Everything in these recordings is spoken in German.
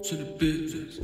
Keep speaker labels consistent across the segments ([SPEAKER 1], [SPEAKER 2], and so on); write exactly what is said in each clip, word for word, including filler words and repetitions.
[SPEAKER 1] to the business.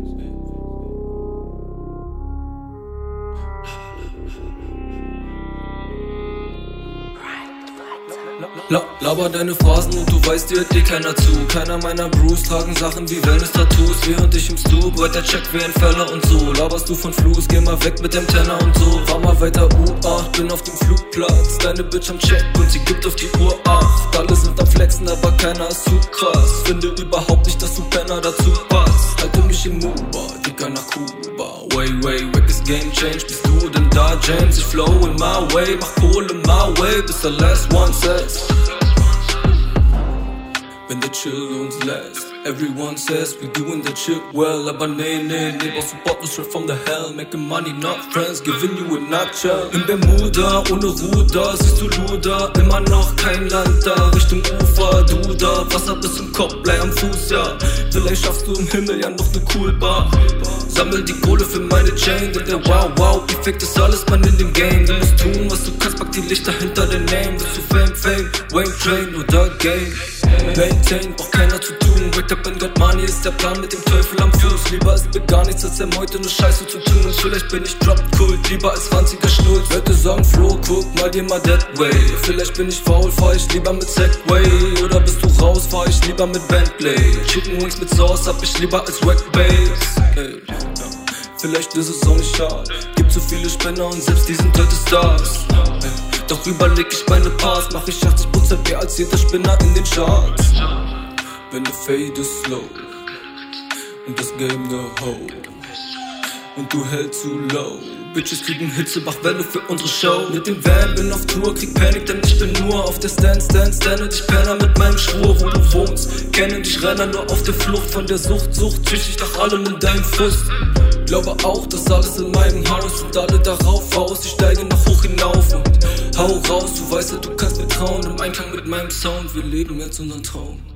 [SPEAKER 1] La laber deine Phrasen und du weißt, dir hört eh keiner zu. Keiner meiner Brews tragen Sachen wie Wellness-Tattoos, während ich im Stoop weiter check wie ein Feller und so. Laberst du von Fluss, geh mal weg mit dem Tenner und so. Fahr mal weiter U acht, bin auf dem Flugplatz. Deine Bitch am Check und sie gibt auf die Uhr acht. Alle sind am Flexen, aber keiner ist zu krass. Finde überhaupt nicht, dass du Penner dazu passt. Halte mich im Uber, Dicker nach Kuba. Way, way, weg ist Game Change, bist du denn da, James? Ich flow in my way, mach Kohle my way, bis der last one says. Wenn der Chill uns lässt. Everyone says we doing the shit well, aber nee, nee, nee, brauchst Support no straight from the hell. Making money, not friends, giving you a nutshell. In Bermuda, ohne Ruder, siehst du Luder. Immer noch kein Land da, Richtung Ufer, du da. Wasser bis zum Kopf, bleib am Fuß, ja. Vielleicht schaffst du im Himmel ja noch ne Coolbar. Sammel die Kohle für meine Chain, denn der Wow-Wow-Effekt ist alles, man, in dem Game. Du musst tun, was du kannst, pack die Lichter hinter den Name. Bist du Fame, Fame, Wayne Train oder Game? Maintain, braucht keiner zu tun. Wake up and got money ist der Plan mit dem Teufel am Fuß. Lieber ist mir gar nichts als dem heute ne Scheiße zu tun. Und vielleicht bin ich dropped Kult, lieber als zwanziger Schnulz. Leute sagen Flo, guck mal dir mal that way. Vielleicht bin ich faul, fahr ich lieber mit Segway. Oder bist du raus, fahr ich lieber mit Bentley. Chicken Wings mit Sauce hab ich lieber als Wack Bass. Hey, ja. Vielleicht ist es auch nicht schade. Gibt so viele Spender und selbst die sind heute Stars. Hey. Doch überleg ich meine Bars, mach ich achtzig Prozent mehr als jeder Spinner in den Charts. Wenn der Fade ist slow und das Game ne Ho und du hältst zu low. Bitches kriegen Hitzebach-Welle für unsere Show. Mit dem Van bin auf Tour, krieg Panik, denn ich bin nur auf der Stand, Stand, Stand. Und ich penner mit meinem Schwur, wo du wohnst. Kennen dich Renner nur auf der Flucht von der Sucht, Sucht. Twisch ich nach allem in deinem Frust. Glaube auch, dass alles in meinem Haus und alle darauf aus. Ich steige noch hoch hinauf und hau raus. Du weißt ja, du kannst mir trauen. Im Einklang mit meinem Sound, wir leben jetzt unseren Traum.